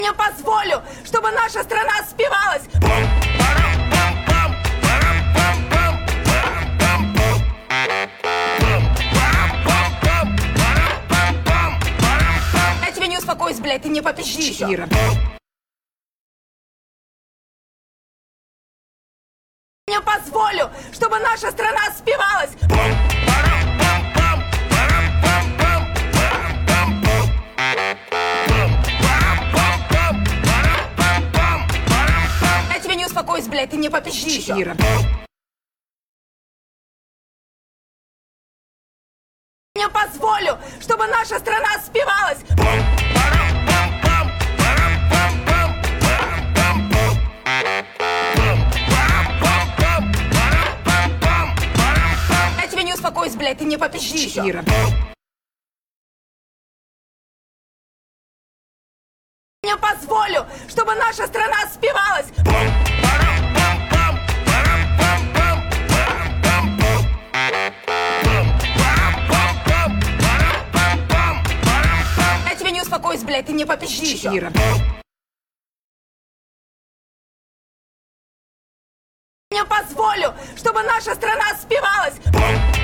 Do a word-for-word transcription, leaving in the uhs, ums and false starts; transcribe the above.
Не позволю, чтобы наша страна спивалась. Я тебе не успокоюсь, блядь, ты мне попищи еще. Ира. Не позволю, чтобы наша страна спивалась. Я тебе не успокоюсь, блядь, ты мне попищи еще. Ира. Не позволю, чтобы наша страна спивалась. Я тебе не успокоюсь, блядь, ты мне попищи еще. Ира. Не позволю, чтобы наша страна спивалась. Я тебе не успокоюсь, блядь, ты мне попищи еще. Ира. Не позволю, чтобы наша страна спивалась.